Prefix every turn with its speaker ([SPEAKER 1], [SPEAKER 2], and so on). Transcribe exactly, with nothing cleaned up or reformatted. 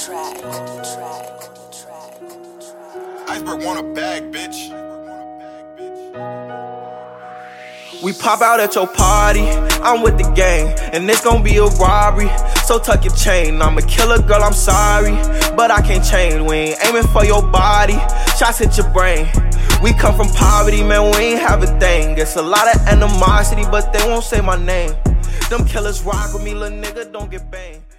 [SPEAKER 1] track, track, track, track.
[SPEAKER 2] Iceberg want a bag, bitch.
[SPEAKER 3] We pop out at your party, I'm with the gang, and it's gon' be a robbery. So tuck your chain, I'm a killer, girl, I'm sorry, but I can't change. We ain't aiming for your body, shots hit your brain. We come from poverty, man, we ain't have a thing. It's a lot of animosity, but they won't say my name. Them killers rock with me, little nigga, don't get banged.